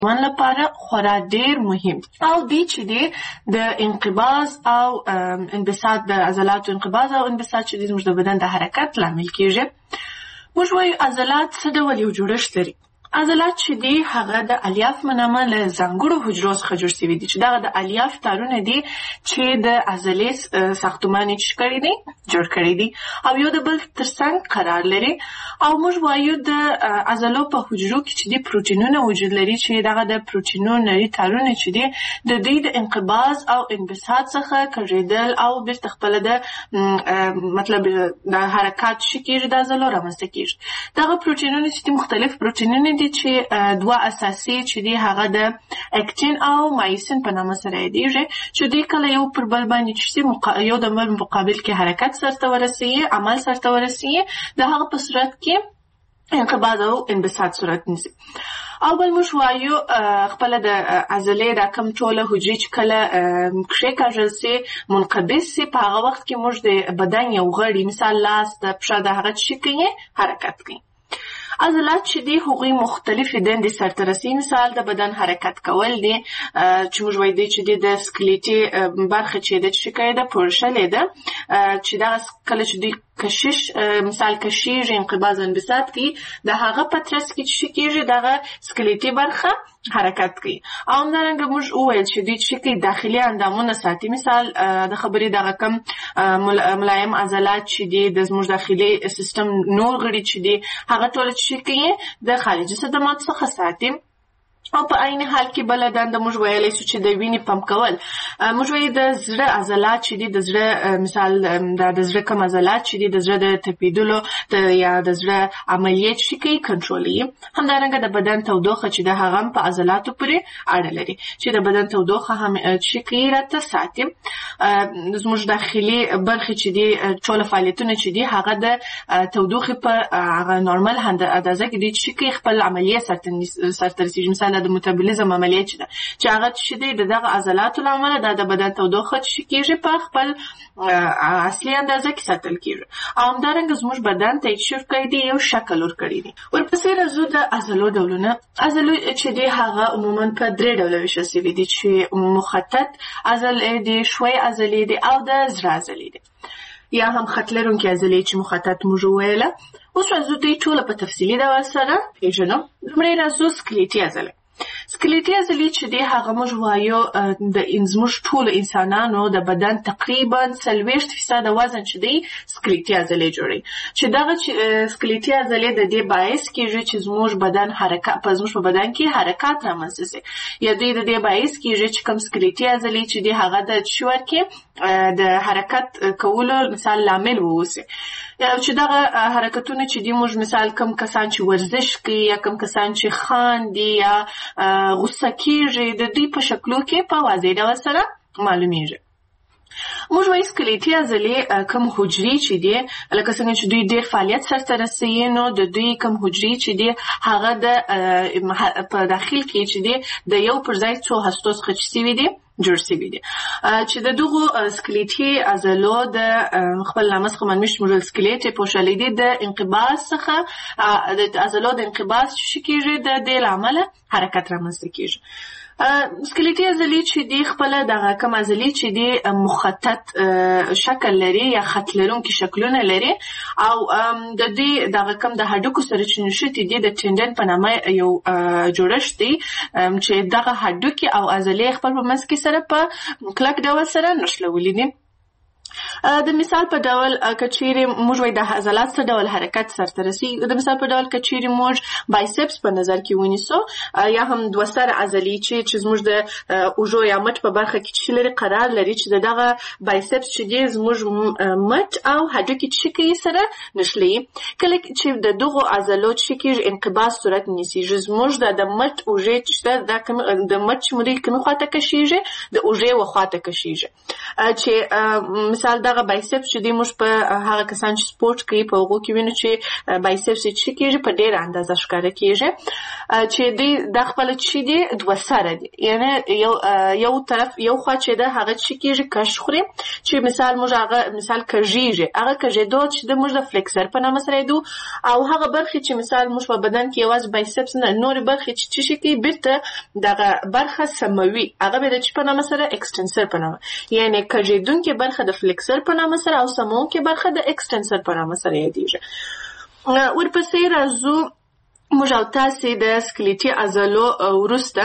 من لپاره خورا ډیر مهم او دی چې دی د انقباض او انبساط د عضلاتو انقباض او انبساط چې زموږ د بدن د حرکت لامل کیږي. موږ وایو عضلات څه ډول یو جوړښت لري. عضلات چې دی هغه د الیاف منامه له ځانګړو حجرو څخه جوړ شوي دي چې دغه د الیاف تارونه دي چې د عضلې ساختمان یې جوړ کړی دي او یو د بل ترڅنګ قرار لري. او موږ وایو د عضلو په حجرو کې چې دی پروتینونه وجود لري چې دغه د پروتینونو نري تارونه چې دی د دوی د انقباض او انبساط څخه کږېدل او بیرته خپله د مطلب د حرکات چې کېږي د عضلو رامنځته کېږي. دغه پروتینونه چې دی مختلف پروتینونه دي چې دوه اساسي چې دی هغه د اکتین او مایسین په نامه سره یادېږي چې دوی کله یو پر بل باندې چې یو د بل مقابل کې حرکت سرته ورسوي، عمل سرته ورسوي، د هغه په صورت کې انقباض او انبساط صورت نیسي. او بل موږ وایو خپله د عضلې دا کم ټوله حجرې چې کله کښېکاږل سي منقبض سي په هغه وخت کې موږ د بدن یو غړي مثال لاس د پښه د هغه څه کوي حرکت کوي. عضلات چې دي هغوی مختلفې دندې سرته رسوي. مثال د بدن حرکت کول دي چې موږ وایو دی چې د سکلیټي برخه چې ده چې کوي ده پورشلې ده چې دغه کله چې دوی کشش مثال کشیږي انقباض انبساط کوي د هغه په ترڅ کې چې کېږي دغه سکلیټي برخه حرکت کوي. او همدارنګه موږ وویل چې دوی چې کوي داخلي اندامونه ساتي. مثال د خبرې دغه کم ملایم عضلات چې دي د زموږ داخلي سیستم نور غړي چې دي هغه ټول چې کوي د خارجي صدمات څخه ساتي. او په عین حال کې بله دنده موږ ویلی سو چې د وینې پمپ کول. موږ وایو د زړه عضلات چې دي د زړه مثال د زړه کم عضلات چې دي د زړه د تپیدلو یا د زړه عملیات چې کوي کنټرولوي. همدارنګه د بدن تودوخه چې د هغه هم په عضلاتو پورې اړه لري چې د بدن تودوخه هم چې کوي راته ساتي. زموږ داخلي برخې چې دي ټوله فعالیتونه چې دي هغه د تودوخې په هغه نورمال اندازه کې دي چې کوي خپل عملیه سرته رسیږي. مثال د متابولیزم عملیه چې ده چې هغه چې دی دغه عضلاتو له امله د بدن تودوخه چې کېږي په خپل اصلي اندازه کې ساتل کېږي. او همدارنګه زموږ بدن ته اکشف کړی دی یو شکل ورکړی دی. ورپسې راځو د عضلو ډولونه. عضلو چې دی هغه عموما په درې ډوله ویشل سوي دي چې مخطط عضلې دي، ښوی عضلې دي او د زړه عضلې دي یا هم خط لرونکي عضلې چې مخطط موږ وویله. اوس راځو دوی ټوله په تفصیلي ډول سره پېژنو. لومړی راځو سکلیټي عضلې. سکلیټي عضلې چې دی هغه موږ وایو د زموږ ټولو انسانانو د بدن تقریبا 40% وزن چې دی سکلیټي عضلې جوړوي. چې دغه سکلیټي عضلې د دې باعث کېږي چې زموږ بدن زموږ په بدن کې حرکات رامنځته سي. یا دوی د دې باعث کېږي چې کوم سکلیټي عضلې چې دی هغه د شور کې د حرکت کولو مثال لامل واوسي. چې دغه حرکتونه چې دی موږ مثال کوم کسان چې ورزش کوي یا کوم کسان چې خاندي یا غصه کېږي د دوی په شکلو کې په واضح ډول سره معلومیږي. موږ وایو سکلیټي عضلې کوم حجرې چې دي لکه څنګه چې دوی ډېر فعالیت سرته رسوي نو د دوی کوم حجرې چې دي هغه د په داخل کې چې دي د یو پر ځای څو هستو څخه چې سوي دي جوړ سوي دي. چې د دغو سکلیټي عضلو د خپل نامه څخه معلومیږي چې موږ سکلیټ پوښلي دي د انقباض څخه د عضلو د انقباض چې کېږي د دې له امله حرکت رامنځته کېږي. سکلیټي عضلې چې دي خپله دغه کوم عضلې چې دي مخطط شکل لري یا خط لرونکي شکلونه لري او د دې دغه کوم د هډوکو سره چې نښتي دي د ټینډن په نامه یو جوړښت دی چې دغه هډوکي او عضلې خپل په منځ کې سره په کلک ډول سره نښلولي دي. د مثال په ډول کچيري موږ وای د عضلات څخه ډول حرکت سرته رسي. د مثال په ډول کچيري موږ بایسپس په نظر کې ونیسو یا هم دوه سره عضلې چې زموږ د اوږو یا مټ په برخه کې چې لري قرار لري چې دغه بایسپس چې دی زموږ مټ او هډوکي چې کوي سره نښلي. کله چې د دغو عضلو چې کې انقباض صورت نیسي زموږ د مټ اوږې چې د مټ چې موږ کومه خواته کشيږي د اوږې وخواته کشيږي چې مثال دا دغه بایسپس چې دی موږ په هغه کسان چې سپورت کوي په هغو کې وینو چې بایسپس چې کېږي په ډېره اندازه ښکاره کېږي چې دی د خپل چې دی دوه سره دی یعنی یو طرف یو خوا چې ده هغه چې کېږي کش خوري چې مثال موږ هغه مثال کږیږي هغه کږېدو چې د موږ د فلیکسر په نامه سره یدو او هغه برخې چې مثال موږ په بدن کې یوازې بایسپس نه نورې برخې چې شي کوي بیرته دغه برخه سموي هغه به د چې په نامه سره اکسټنسر په نامه یعنی کږېدونکې برخه د فلیکسر په نامه سره او سموونکې برخه د اکسټنسر په نامه سره یادېږي. ورپسې راځو موږ او تاسې د سکلیټي عضلو وروسته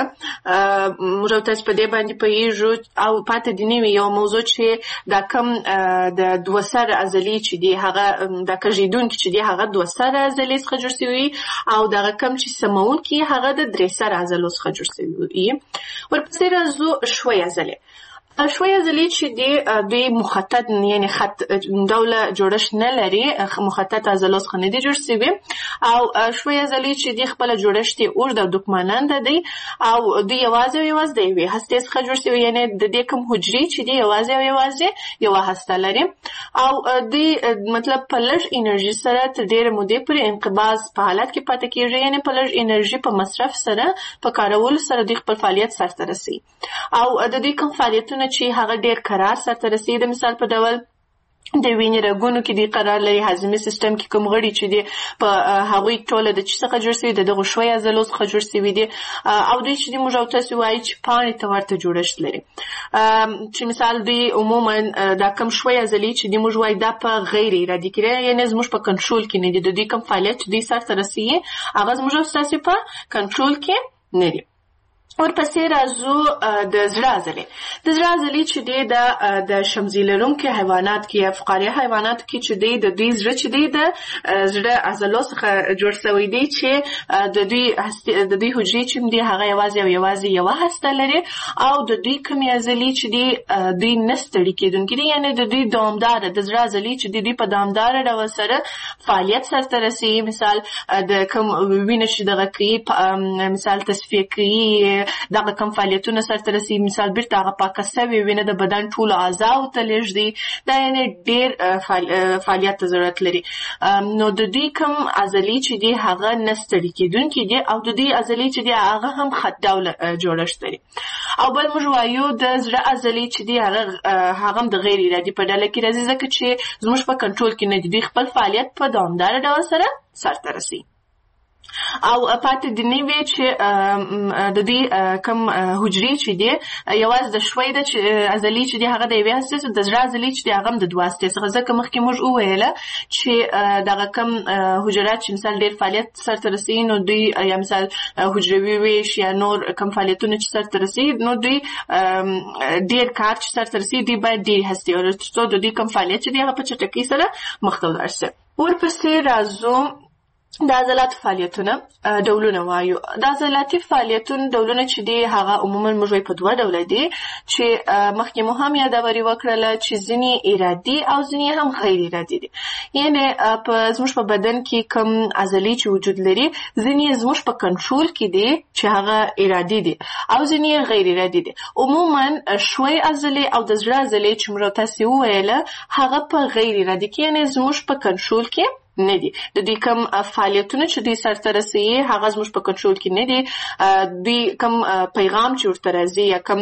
موږ او تاسې په دې باندې پوهېږو او پاتې دې نه وي یو موضوع چې دا کم د دوه سره عضلې چې دي هغه د کږېدونکي چې دي هغه دوه سره عضلې څخه جوړ شوي او دغه کم چې سموونکي هغه د درې سره عضلو څخه جوړ شوي. ورپسې راځو ښوی عضلې. ښوی عضلې چې دوی مخطط یعنی خط ډوله جوړښت نه لري مخطط عضلو څخه نه دي جوړ شوي او ښوی عضلې چې دي خپله جوړښت یې اوږد او دوکماننده دی او دوی یوازې او یوازې د یوې هستې څخه جوړ شوي یعنی د دې کوم حجرې چې دي یوازې او یوازې یوه هسته لري او دوی مطلب په لږ انرژي سره تر ډېرې مودې پورې انقباض په حالت کې پاتې کېږي یعنی په لږ انرژي په مصرف سره په کارولو سره دوی خپل فعالیت سرته رسوي او د دوی کوم فعالیتونه چې هغه ډېر قرار سرته رسوي د مثال په ډول د وینې رګونو کې دی قرار لري هضمي سیستم کې کوم غړي چې دی په هغوی ټوله د چی څخه جوړ شوي د دغو ښوی عضلو څخه جوړ شوي دي او دوی چې دی موږ او تاسې وایي چې پاڼې ته ورته جوړښت لري چې مثال دوی عموما دا کم ښوی عضلې چې دی موږ وایي دا په غیر ارادي کې یعنې زموږ په کنټرول کې نه دي د دوی کوم فعالیت چې دوی سرته رسوي هغه زموږ او تاسې په کنټرول کې نه دي. ورپسې راځو د زړه عضلې. د زړه عضلې چې دی د شمزي لرونکي حیوانات کې یا فقاریه حیواناتو کې چې دی د دوی زړه چې دی د زړه عضلو څخه جوړ شوی دی چې د دوی حجرې چې دی هغه یوازې او یوازې یوه هسته لري او د دوی کومې عضلې چې دی دوی نه ستړي کېدونکي دي یعنې د دوی دوامداره د زړه عضلې چې دی دوی په دوامداره ډول سره فعالیت سرته رسوي مثال د کوم وینه چې دغه کوي مثال تصفیه کوي دغه کم فعالیتونه سرته رسوي مثال بیرته هغه پاکه سوې وینه د بدن ټولو اعضاو ته لېږدي دا یعنې ډېر فعالیت ته ضرورت لري نو د دوی کم عضلې چې دي هغه نه ستړي کېدونکي دي او د دوی عضلې چې دي هغه هم خط ډوله جوړښت لري او بل موږ وایو د زړه عضلې چې دي هغه هم د غیر ارادي په ډله کې راځي ځکه چې زموږ په کنټرول کې نه دي دوی خپل فعالیت په دوامداره ډول سره سرته رسوي او پاتې د نه وی چې د دې کم حجرې چې دي یوازې د ښوی د عضلې چې دي هغه د یوې هستې د زړه عضلې چې دي هغه هم د دوه هستې څخه ځکه مخکې موږ وویله چې دغه کم حجرات چې مثال ډېر فعالیت سرته رسوي نو دوی یا مثال حجروي ویش یا نور کم فعالیتونه چې سرته رسوي نو دوی ډېر کار چې سرته رسوي دوی باید ډېرې هستې ولري تر څو د دوی کم فعالیت چې دي هغه په چټکۍ سره مخته ولاړ شي. ورپسې راځو د عضلاتو فعالیتونه ډولونه وایو. د عضلاتي فعالیتونو ډولونه چې دي هغه عموما موږ په دوه ډوله دي چې مخکې مو هم یادوري وکړله چې ځینې ارادي او ځینې هم غیر ارادي دي یعنې زموږ په بدن کې کوم عضلې چې وجود لري ځینې زموږ په کنټرول کې دي چې هغه ارادي دي او ځینې غیر ارادي دي. عموما ښوی عضلې او د زړه عضلې چې موږ تاسې وویله هغه په غیر ارادي کې یعنې زموږ په کنټرول کې نه دي د دوی کوم فعالیتونه چې دوی سرته رسوي هغه زموږ په کنټرول کې نه دي دوی کوم پیغام چې ورته راځي یا کوم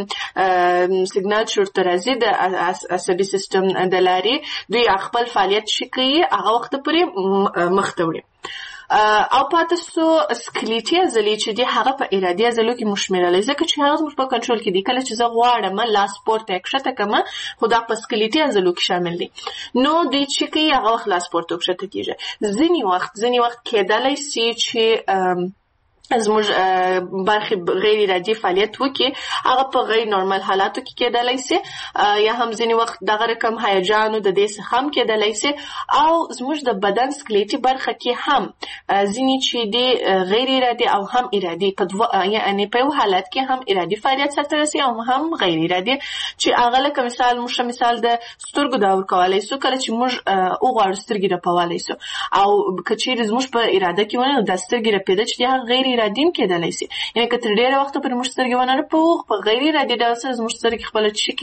سیګنال چې ورته راځي د عصبي سیستم د لارې دوی خپل فعالیت چې کوي هغه وخت پورې مخته وړي او پاتې سو سکلیټي عضلې چې دي هغه په ارادي عضلو کې مشمېرلی ځکه چې هغه زموږ په کنټرول کې دي کله چې زه غواړم لاس پورته کښته کړم خو دا په سکلیټي عضلو کې شامل دي نو دوی چې کوي هغه وخت لاس پورته کښته کېږي ځینې وخت کېدلی سي چې زموږ برخې غیر ارادي فعالیت وکړي هغه په غیر نورمال حالاتو کې کېدلی سي یا هم ځینې وخت دغه رقم هیجانو د دې څخه هم کېدلی سي او زموږ د بدن سکلیټي برخه کې هم ځینې چې دي غیر ارادي او هم ارادي یعنې په یو حالت کې هم ارادي فعالیت سرته رسي او هم غیر ارادي چې هغه لکه مثال د سترګو دا ورکولی سو کله چې موږ وغواړو سترګې رپولی سو او که چیرې زموږ په اراده کې ونه نو دا سترګې رپېده چې دي هغه غیر ارادي هم کېدلی سي یعنې که تر ډېره وخته پورې موږ سترګې ونه رپوو په غیر ارادي ډول سره زموږ سترګې خپله څه کېږي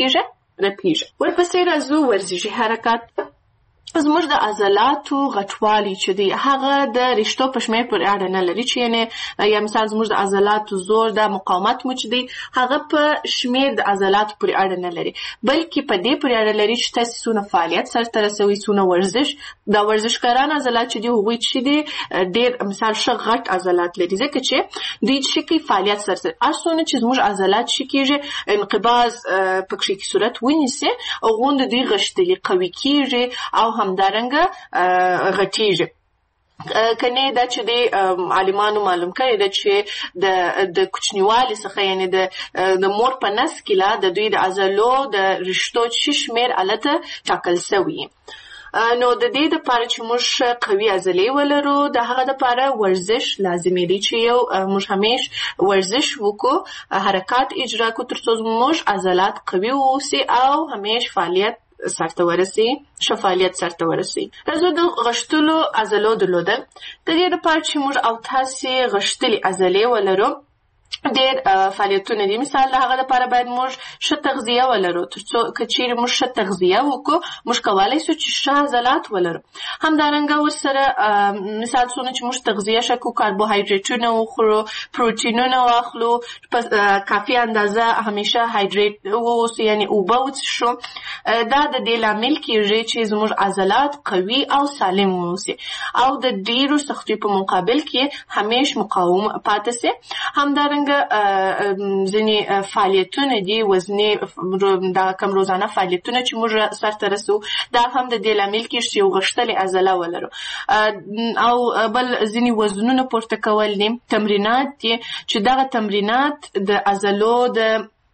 رپیږي. ورپسې راځو ورزشي حرکات. زموږ د عضلاتو غټوالی چې دی هغه د رشتو په شمېر پورې اړه نه لري، چې یعنې یا مثال زموږ د عضلاتو زور د مقاومت مو چې دی هغه په شمېر د عضلاتو پورې اړه نه لري، بلکې په دې پورې اړه لري چې تاسې څونه فعالیت سرته رسوي، څونه ورزش. دا ورزشکاران عضلات چې دی هغوی چې دی ډېر مثال ښه غټ عضلات لري، ځکه چې دوی چې کوي فعالیت سرته هر څونه چې زموږ عضلات چې کېږي انقباض پکښې کې صورت ونیسي هغومره دوی غښتلي قوي کېږي او همدارنګه غټیږي. کنه دا چې د عالمانو معلوم کړي دا چې د کوچنیوالي څخه یعنی د مور په نس کې لا د دوی د عضلو د رشتو شمېر الته ټاکل شوی. نو د دې لپاره چې موږ قوي عضلې ولرو د هغه لپاره ورزش لازمي دی چې یو موږ همیش ورزش وکړو، حرکات اجرا کړو ترڅو موږ عضلات قوي واوسي او همیش فعالیت سرته ورسي، فعالیت سرته ورسي. راځو د غښتلو عضلو درلودل. د دې لپاره چې موږ او تاسې غښتلې عضلې ولرو ډېر فعالیتونه دي. مثال د هغه لپاره باید موږ ښه تغذیه ولرو، ترڅو که چیرې موږ ښه تغذیه وکړو موږ کولی شو چې ښه عضلات ولرو. همدارنګه ورسره مثال څونه چې موږ تغذیه ښه کړو، کاربوهایډریټونه وخورو، پروټینونه واخلو، په کافي اندازه همیشه هایډریټ واوسو یعنې اوبه وڅښو. دا د دې لامل کېږي چې زموږ عضلات قوي او سالم واوسي او د ډېرو سختیو په مقابل کې همیش مقاوم پاتې سي. همدارنګه ځینې فعالیتونه دي وزني دا کم روزانه فعالیتونه چې موږ سرته رسو دا هم د دې لامل کېږي چې یو غښتلې عضله ولرو. او بل ځینې وزنونه پورته کول دي، تمرینات دي چې دغه تمرینات د عضلو د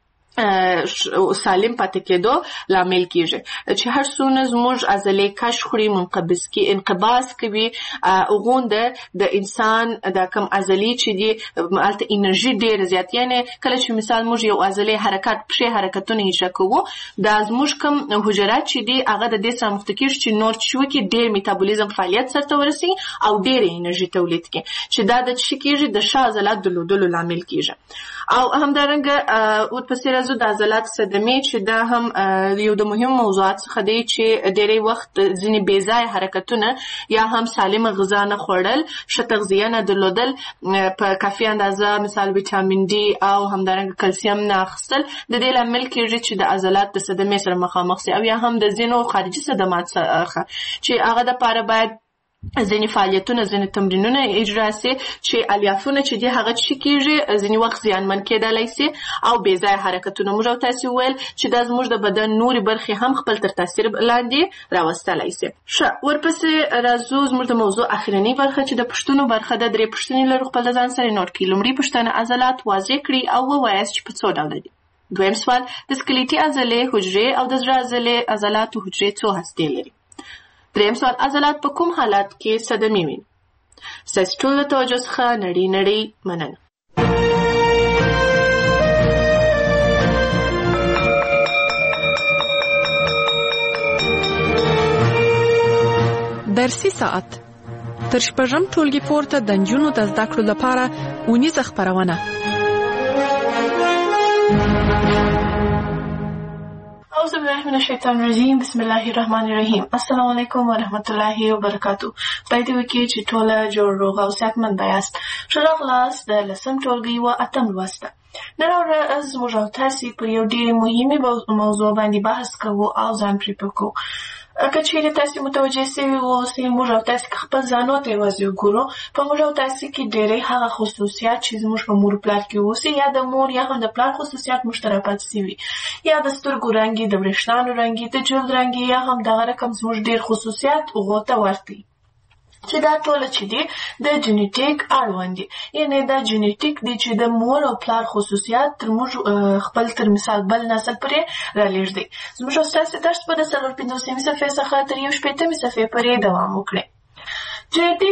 سالم پاتې کېدو لامل کېږي. چې هر څونه زموږ عضلې کش خوري انقباض کوي هغومره د انسان د کم عضلې چې دي هلته انرژي ډېره زیات، یعنې کله چې مثال موږ یو عضلې پښې حرکتونه اجرا کوو دا زموږ کم حجرات چې دي هغه د دې سره مخته کېږي چې نور چې وکړي ډېر میتابولیزم فعالیت سرته ورسي او ډېره انرژي تولید کړي، چې دا د څه کېږي د ښه عضلات درلودلو لامل کېږي. او همدارنګه ورپسې راځو د عضلات صدمې چې دا هم یو د مهم موضوعات څخه دی چې ډېری وخت ځینې بې ځایه حرکتونه یا هم سالمه غذا نه خوړل، ښه تغذیه نه درلودل، په کافي اندازه مثال ویټامین ډي او همدارنګه کلسیم نه اخیستل د دې لامل کېږي چې د عضلات د صدمې سره مخامخ سي او یا هم د ځینو خارجي صدمات څخه چې هغه دپاره باید ځینې فعالیتونه ځینې تمرینونه اجرا سي چې الیافونه چې دي هغه څه کېږي ځینې وخت زیانمن کېدلی سي او بې ځایه حرکتونه. موږ او تاسې وویل چې دا زموږ د بدن نورې برخې هم خپل تر تاثیر لاندې راوستلی سي. ښه ورپسې راځو زموږ د موضوع اخرنۍ برخه چې د پوښتنو برخه ده. 3 پوښتنې لرو، خپل د ځان سره نوټ کړئ. لومړۍ پوښتنه عضلات واضح کړئ او ووایاست چې په څو ډوله دي. دویم سوال د سکلیټي عضلې حجرې او د زړه عضلاتو حجرې څو هستې لري. دریم سوال عضلات په کوم حالات کې صدمې ویني. ستاسې ټولو د توجه څخه نړۍ مننه. درسي ساعت تر شپږم ټولګي پورته د نجونو د زده کړو لپاره اونیزه خپرونه. أعوذ بالله من الشیطان الرجیم. بسم الله الرحمن الرحیم. السلام علیکم ورحمت الله وبرکاتو. خدای دې وکړي چې ټوله جوړ روغ او صحتمند یاست. ښه راغلاست د 10م ټولګي و 8م لوست ته. نن ورځ موږ او تاسې پر یو ډېرې مهمې موضوع باندې بحث کوو او ځان پرې پوه کوو. که چیرې تاسې متوجه سوي اوسئ موږ او تاسې که خپل ځانو ته یوازې وګورو په موږ او تاسې کې ډېری هغه خصوصیات چې زموږ په مور پلار کې اوسي یا د مور یا هم د پلار خصوصیات موږ ته راپاتې سوي یا د سترګو رنګ د وریښتانو رنګ د جلد رنګ یا هم دغه رقم زموږ ډېر خصوصیات هغو ته ورته دي چې دا ټوله چې دي د جنیټیک اړوند دي. یعنې دا جنیټیک دی چې د مور او پلار خصوصیات تر موږ خپل تر مثال بل نسل پورې رالېږدي. زموږ او ستاسې درس به د 450 صفحې څخه تر 1 شپېتمې صفحې پورې دوام وکړي. جنیټیک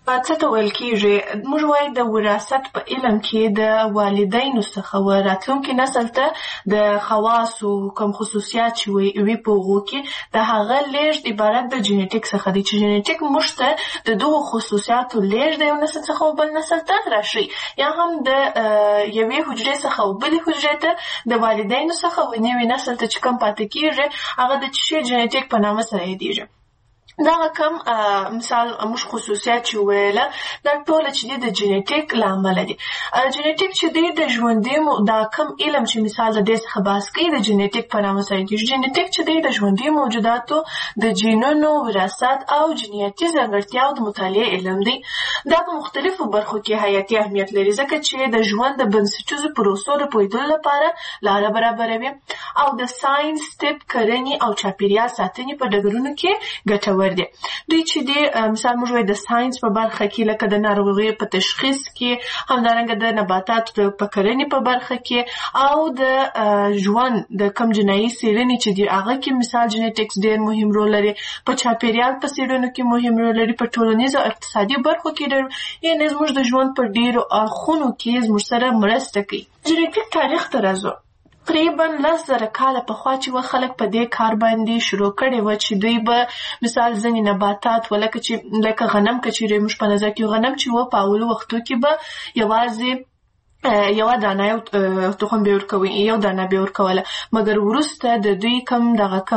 څه ته ویل کېږي؟ موږ وایو د وراثت په علم کې د والدینو څخه راتلونکي نسل ته د خواصو کوم خصوصیات چې وي په هغو کې د هغه لیږد عبارت د جینیټیک څخه دی، چې جینیټیک موږ ته د دغو خصوصیاتو لیږد د یو نسل څخه بل نسل ته راشي، یا هم د یوې حجرې څخه بلې حجرې ته د والدینو څخه نوي نسل ته چې کوم پاتې کېږي هغه د شي جینیټیک په نامه سره یادېږي. دغه کوم مثال موږ خصوصیات چې ویله دا ټول چې د جینیټیک له امله دي. جینیټیک چې دی د ژوندي دا کوم علم چې مثال د دې څخه بحث کوي د جینیټیک په نامه سره کېږي. جینیټیک چې دی د ژوندي موجوداتو د جینونو وراثت او جینیاتي ځانګړتیاو د مطالعې علم دی. دا په مختلفو برخو کې حیاتي اهمیت لري ځکه چې د ژوند د بنسټیزو پروسو د پوهېدلو لپاره لاره برابروي او د ساینس، طب، کرنې او چاپیریال ساتنې په ډګرونو کې ګټور دي. دوی چې دی مثال موږ وایو د ساینس په برخه کې لکه د ناروغیو په تشخیص کې، همدارنګه د نباتاتو په کرنې په برخه کې او د ژوند د کم جنایي څېړنې چې دی هغه کې مثال جینیټکس ډېر مهم رول لري، په چاپیریال په څېړنو کې مهم رول لري، په ټولنیزو او اقتصادي برخو کې یعنې زموږ د ژوند په ډېرو اړخونو کې زموږ سره مرسته کوي. جینیټیک تاریخ ته راځو. تقریبا 10,000 کاله پخوا چې خلک په دې کار باندې شروع کړي و چې دوی به مثال ځینې نباتات لکه غنم که چیرې موږ په نظر کې غنم چې په اولو وختو کې به یوازې یوه دانه یو تخم به ورکوي، یو دانه به ورکوله، مګر وروسته د دوی کم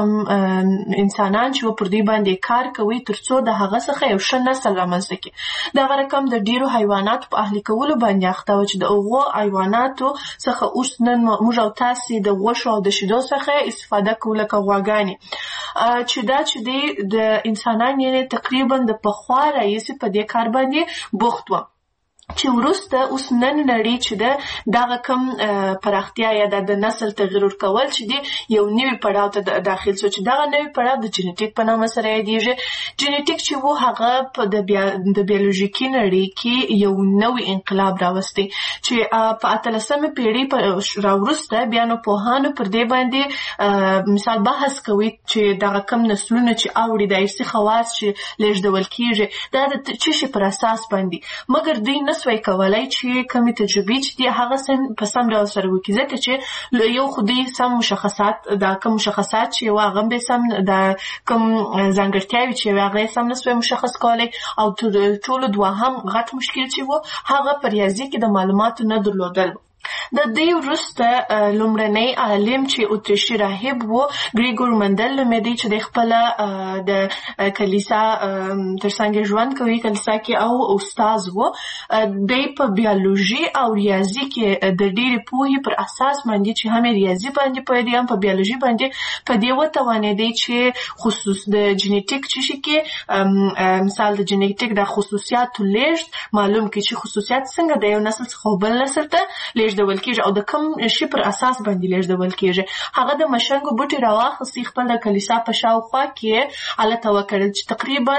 انسانان چې پر دوی باندې کار کوي ترڅو د هغه څخه یو ښه نسل رامنځته کړي. دغه رقم د ډیرو حیواناتو په اهلي کولو باندې اخته و چې د هغو حیواناتو څخه اوس نن موږ او تاسې د غوښو او د شیدو څخه استفاده کوو لکه غواګانې، چې دا چې دی د انسانان یعنې تقریبا د پخوا راهیسې په دې کار باندې بوخت و. چې وروسته اوس نن نړۍ چې ده دغه کم پراختیا یا د نسل تغییر ورکول چې دی یو نوي پړاو ته داخل شو چې دغه نوي پړاو د جینیټیک په نامه سره یادېږي. جینیټیک چې و هغه په د بیولوژیکي نړۍ کې یو نوی انقلاب راوستی چې په 18مه پیړۍ راوروسته بیا نو پوهانو پر دې باندې مثال بحث کوي چې دغه کم نسلونه چې اوړي د ارثي خواص چې لیږدول کېږي دا د څه شي پر اساس باندې، مګر دوی نسوی کولای چې کومې تجربې چې دي هغه په سم ډول سره وکړي ځکه چې یو خو دوی سم مشخصات دا کوم مشخصات چې یو هغه به سم دا کوم ځانګړتیاوې چې هغه سم نسوی مشخص کولای او ټولو دوهم غټ مشکل چې و هغه په ریاضي کې د معلوماتو نه درلودل. د دې وروسته لومړنی عالم چې اتریشي راهب و ګریګور مندل نومېده چې د خپله د کلیسا ترڅنګ ژوند کوي کلیسا کې او استاد و. دی په بیولوژي او ریاضي کې د ډېرې پوهې پر اساس باندې چې هم ریاضي باندې پوهېدی هم په بیولوژي باندې په دې وتوانېدی چې خصوص د جینیټیک چې شي کې مثال د جینیټیک د خصوصیاتو لیږد معلوم کړي چې خصوصیات څنګه د یو نسل څخه بل نسل ته لیږدول کېږي او د کوم شي پر اساس باندې لیږدول کېږي. هغه د مشنګو بوټي راواخیستې خپل د کلیسا په شاوخوا کې هلته وکړل چې تقریبا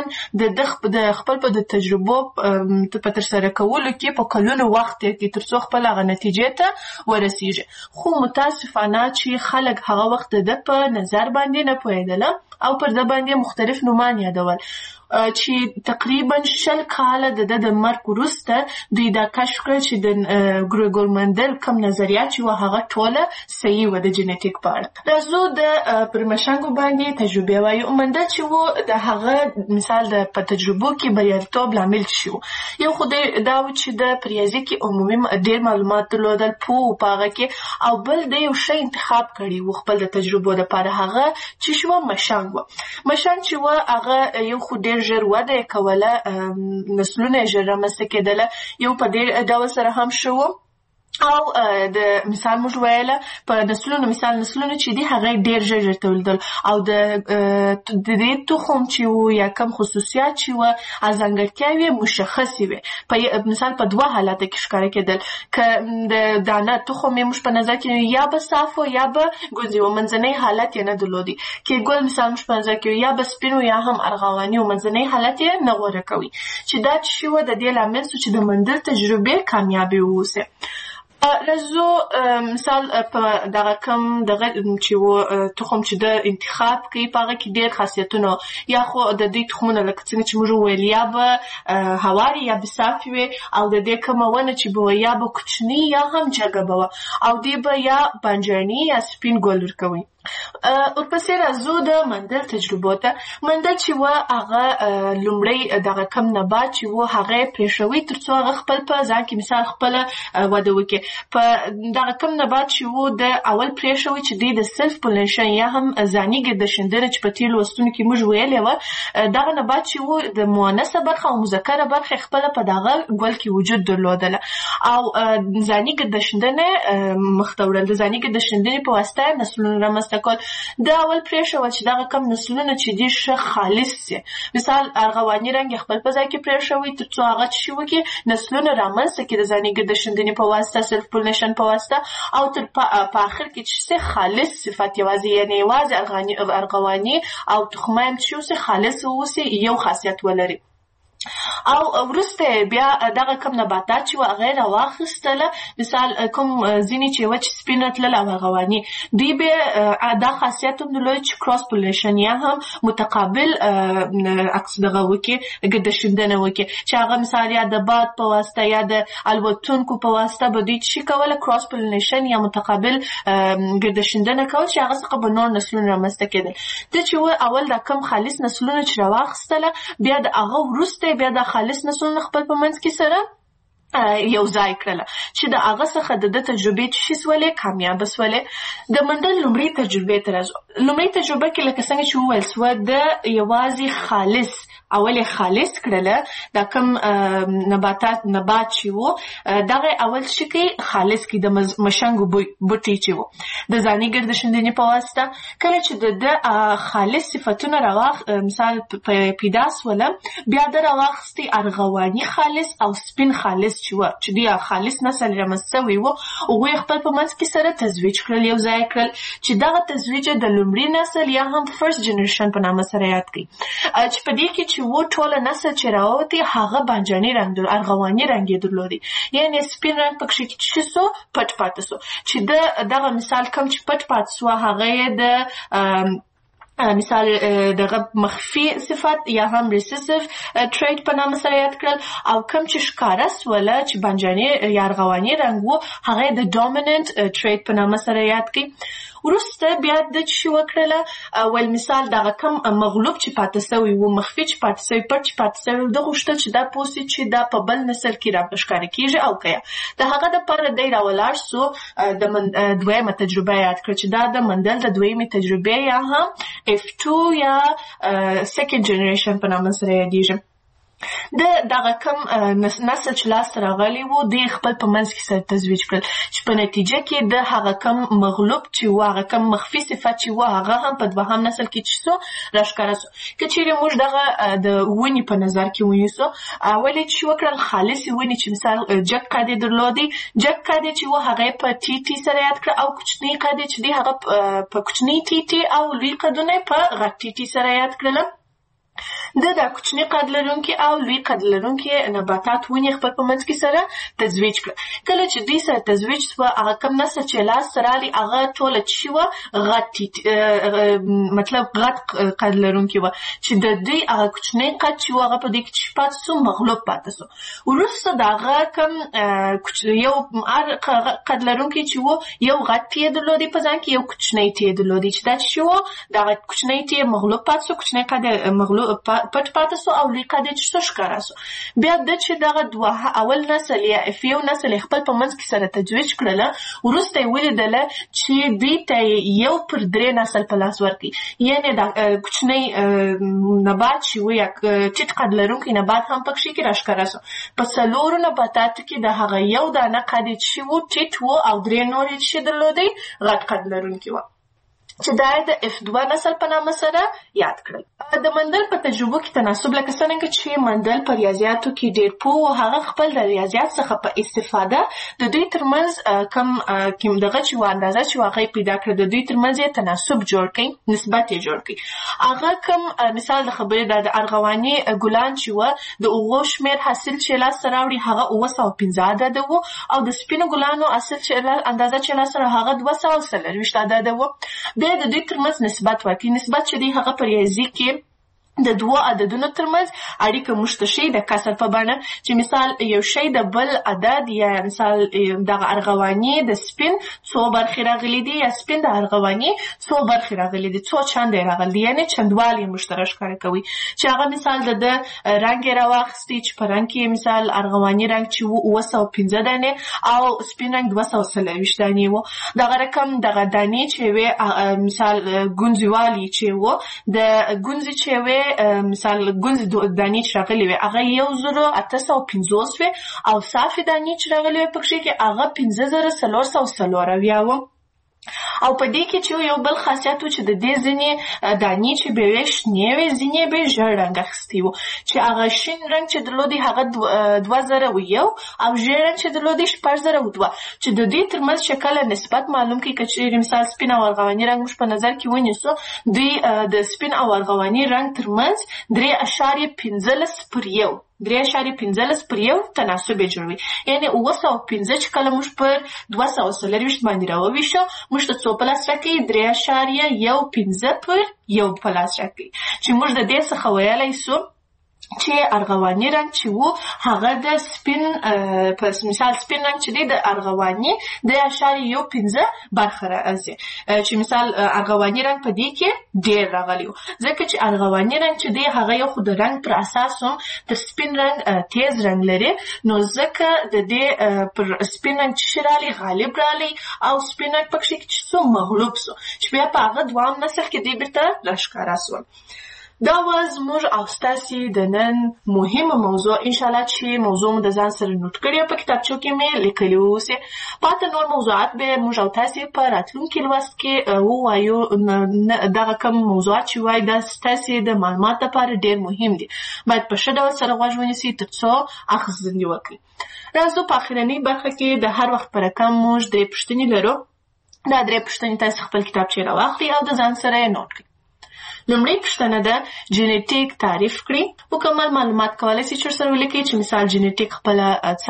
د خپل په د تجربو په ترسره کولو کې په کلونو وخت کې ترڅو خپل هغه نتیجې ته ورسېږي. خو متاسفانه چې خلک هغه وخت د په نظر باندې نه پوهېدله او پر ده باندې مختلف نومان یادول چې تقریبا 20 کاله د مرګ وروسته دوی دا کشف کړ چې د ګریګور مندل کوم نظریات چې هغه ټوله صحیح و د جینیټیک په اړه. راځو د پر مشنګو باندې تجربې وایو. مندل چې و د هغه مثال د په تجربو کې بریالیتوب لامل شو. یو خو دا و چې د ریاضي کې عمومي ډېر معلومات درلودل پوه په هغه کې او بل د یو شی انتخاب کړي و خپل د تجربو لپاره هغه چې شو مشنګ و. مشنګ چې و هغه یو خو ډېر ژر وده کوله، نسلونه ژر رامنځته کېدله، یو په دې ډول سره هم شو او د مثال موږ ویله په نسلونو چې دي هغه ډېر ژر تولیدل او د دې تخم چې و یا کم خصوصیات چې و ځانګړتیاوې مشخصې وي. په مثال په دوه حالاتو کې ښکاره کېدل که د دانه تخم یې موږ په نظر کې یا به صاف و یا به ګونځې و، منځنی حالت یې نه درلودي. کې ګل مثال موږ په نظر کې یا به سپین و یا هم ارغواني و، منځنی حالت یې نه غوره کوي چې دا چې و د دې لامل شو چې د مندل تجربې کامیابې واوسي. رزو مثال په دغه کم دغه چې و تخم چې د انتخاب کوي په هغه کې ډېر خاصیتونه یا خو د دې تخمونه لکه څنګه چې موږ وویل یا به هواري یا به صافي وي او د دې کومه ونه چې به یا به کوچني یا هم جګه به وه او دې به یا بانجاني یا سپین ګل ورکوي. ورپسې راځو د مندل تجربو ته. مندل چې و هغه لومړی دغه کم نبات چې و هغه پرېښوي تر څو هغه خپل په ځان کې مثال خپله وده وکړي. په دغه کم نبات چې و د اول پرېښوي چې دی د سلف پولینیشن یا هم ځاني ګردشندنه چې په تېرو لوستونو کې موږ ویلې وه دغه نبات چې و د مؤنثه برخه او مذکره برخه خپله په دغه ګل کې وجود درلودله او ځاني ګردشندنه مخ ته وړل. د ځاني ګردشندنې په واسطه نسلونه رامنځته کول. د اول پرېښول چې دغه کم نسلونه چې دي ښه خالص سي. مثال ارغواني رنګ خپل په ځای کې پرېښوي تر څو هغه څه وکړي نسلونه رامنځته کړي د ځاني ګردشندنې په واسطه سلف پولینیشن په واسطه او تر په آخر کې چې خالص صفات یوازې یعنې یوازې ارغواني او تخمایم چې اوسي خالص اوسي یو خاصیت ولري. او وروسته بیا دغه کم نباتات چې هغه راواخیستله مثال کوم ځینې چې وچ سپینه تلل او ارغواني دوی به دا خاصیت هم درلود چې کراس پولینیشن یا هم متقابل عکس دغه وکړي ګردشندنه وکړي چې هغه مثال یا د باد په واسطه یا د الوتونکو په واسطه به دوی څه کوله کراس پولینیشن یا متقابل ګردشندنه کول چې هغه څخه به نور نسلونه رامنځته کېدل. د چې اول دا کم خالص نسلونه چې راواخیستله بیا د هغه وروسته بیا د خالص نسلونه خپل په منځ کې سره یو ځای کړله چې د هغه څخه د تجربې چې سولې کامیابه سولې. د مندل لومړۍ تجربې ته راځو. لومړۍ تجربه کې لکه څنګه چې وویل سوه د یوازې خالص اول خالص کړله دا کوم نبات چې و دغه اول څه کوي خالص کړي د مشنګو بوټي چې و د ځاني ګردشندنې په واسطه. کله چې د خالص صفتونه مثال پیدا سوله بیا د راواخستې ارغواني خالص او سپین خالص چې و چې دی خالص نسل رامنځته شوی و هغوی خپل په منځ کې سره تزویج کړل یو ځای کړل چې دغه تزویج د لومړي نسل یا هم فرست جنریشن په نامه سره یاد کړي چې په دې کې چې و ټوله نسل چې راووتې هغه بانجاني رنګ ارغواني رنګ یې درلودی یعنې سپین رنګ پکښې چې سو پټ پاتې سو چې دغه مثال کم چې پټ پاتې سو هغه یې د مثال دغه مخفي صفات یا هم ریسیسیو تریټ په نامه سره یاد کړل او کوم چې ښکاره سوله چې بانجاني یا ارغواني رنګ و هغه د ډومیننټ تریټ په نامه سره یاد کړي. وروسته بیا د څه وکړله ول مثال دغه کم مغلوب چې پاتې سوی و مخفي چې پاتې سوی پټ چې پاتې سوی د غوښتل چې دا پوسي چې دا په بل نسل کې راښکاره کیږي او کیا د هغه لپاره دی راولاړ سو د دویمه تجربه یاد کړ چې دا د مندل د دویمه تجربه یا هم F2 یا second generation په نامه سره یادیږي. دغه کم نسل چې لاسته راغلی و دوی خپل په منځ کې سره تزویج کړل چې په نتیجه کې د هغه کم مغلوب چې و هغه کم مخفي صفت چې و هغه هم په دوهم نسل کې چې سو راښکاره سو. که چیرې موږ دغه د ونې په نظر کې ونیسو ولې چې وکړل خالصې ونې چې مثال جګ قد یې درلودی جګ قد یې چې و هغه یې په ټي سره یاد کړه او کوچني قد یې چې دی هغه په کوچني ټي او لوی قدونه یې په غټ ټي سره یاد کړله. د کوچني قد لرونکي او لوی قد لرونکي نباتات ونې خپل په منځ کې سره تزویج کړه. کله چې دوی سره تزویج سوه هغه کم نسل چې لاسته راغلی هغه ټوله چې وه غټ مطلب غټ قد لرونکي وه چې د دوی هغه کوچنی قد چې و هغه په دې کې چې پاتې سو مغلوب پاتې سو. وروسته د هغه کم یو قد لرونکي چې و یو غټ ټی یې درلودی په ځان کې یو کوچنی ټی یې درلودی چې دا چې و دغه کوچنی ټی یې مغلوب پاتې سو کوچنی قد مغلوب پټ پاتې سو او لوی قد چې څه ښکاره سو. بیا د چې دغه اول نسل یا یو نسل خپل په منځ کې سره تجویج کړله وروسته یې ولیدله چې دوی ته یو پر درې نسل په لاس ورکړي یعنې دا کوچنی نبات چې و یا ټیټ قد لرونکی نبات هم پکښې کې راښکاره سو. په څلورو نباتاتو کې د هغه یو دانه قد چې و ټیټ و او درې نور یې چې درلودی غټ قد لرونکي وه. چې دا د F2 نسل په نامه سره یاد کړل. د مندل په تجربو کې تناسب لکه څنګه چې مندل په ریاضیاتو کې ډېر پوه هغه خپل د ریاضیات څخه په استفاده د دوی ترمنځ کوم دغه چې اندازه چې هغه پیدا کړ د دوی ترمنځ یې تناسب جوړ کړي، نسبت یې جوړ کړي. هغه کوم مثال د خبرې د ارغواني ګلان چې و د اوغو شمېر حاصل چې لاسته راوړي هغه 915 عدده و او د سپینو ګلانو حاصل چې اندازه چې لاسته راوړي هغه 240 عدده و. بیا د دوی ترمنځ نسبت ورکړي، نسبت چې دی هغه په ریاضي کې د دوو عددونو ترمنځ اړیکه موږ ته ښیي د کسر په بڼه چې مثال یو شی د بل عدد یا مثال دغه ارغواني د سپین څو برخې راغلي دي یا سپین د ارغواني څو برخې راغلي دي، څو چندې راغلي دي، یعنې چندوالی موږ ته راښکاره کوي چې هغه مثال د رنګ یې راواخیستی چې په رنګ کې مثال ارغواني رنګ چې و 915 دانې او سپین رنګ 240 دانې و. دغه رقم دغه دانې چې وې مثال ګونځوالی چې و د ګونځې چې وې مثال ګونځې دانې چې راغلي وې هغه 1850 وې او صافې دانې چې راغلي وې پکښې کې هغه 5440 وه. او په دې کې چې یو بل خاصیت و چې د دې ځینې دانې چې به وې شنې وې ځینې به یې ژېړ رنګ اخیستی و چې هغه شین رنګ چې درلودی هغه 2001 او ژېړ رنګ چې درلودی 8002 چې د دې ترمنځ شکل نسبت معلوم کړي که چېرې مثال سپین او ارغواني رنګ موږ په نظر کې ونیسو دوی د سپین او ارغواني رنګ ترمنځ 3.15 3.15 تناسب یې جوړوي، یعنې 915 چې کله موږ پر 240 باندې راوویشو موږ ته څو په لاس راکوي 3.15 پر 1 په لاس راکوي چې موږ د دې څخه ویلی سو چې ارغواني رنګ چې و هغه د سپین په مثال سپین رنګ چې دی د ارغواني 3.15 برخه راځي چې مثال ارغواني رنګ په دې کې ډېر راغلی و ځکه چې ارغواني رنګ چې دی هغه یو خو د رنګ پر اساس هم تر سپین رنګ تیز رنګ لري نو ځکه د دې پر سپین رنګ چې رالی غالب رالی او سپین رنګ پکښې چې څو مغلوب سو چې بیا په هغه دوام نسل کې دی بیرته راښکاره سول. دا زموږ او ستاسې د نن مهمه موضوع انشاءالله چې موضوع مو د ځان سره نوټ کړي او په کتابچو کې مې لیکلي اوسې. پاته نور موضوعات به موږ او تاسې په راتلونکي لوست کې ووایو. دغه کوم موضوعات چې وایي دا ستاسې د معلومات لپاره ډېر مهم دي باید په ښه ډول سره غوږ ونیسئ تر څو اخیستنې وکړئ. راځو په اخرنۍ برخه کې د هر وخت په رقم موږ 3 پوښتنې لرو. دا 3 پوښتنې تاسې خپل کتابچې راواخلئ او د ځان سره یې نوټ کړئ. لومړی پوښتنه ده جینیټیک تعریف کړي. مکمل معلومات کولی شئ چې ورسره ولیکئ چې مثال جینیټیک خپله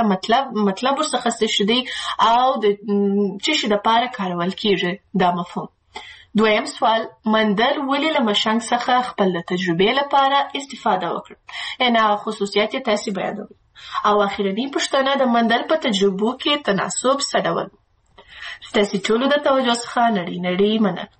څه مطلب ورڅخه څه شی دی او د څه شي دپاره کارول کیږي دا مفهوم. دویم سوال مندل ولې له مشنګ څخه خپل د تجربې لپاره استفاده وکړه، یعنې هغه خصوصیات یې تاسې بیانوي. او اخرنۍ پوښتنه د مندل په تجربو کې تناسب څه ډول. ستاسې ټولو د توجه څخه نړۍ مننه.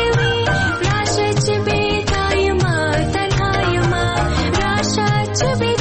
To be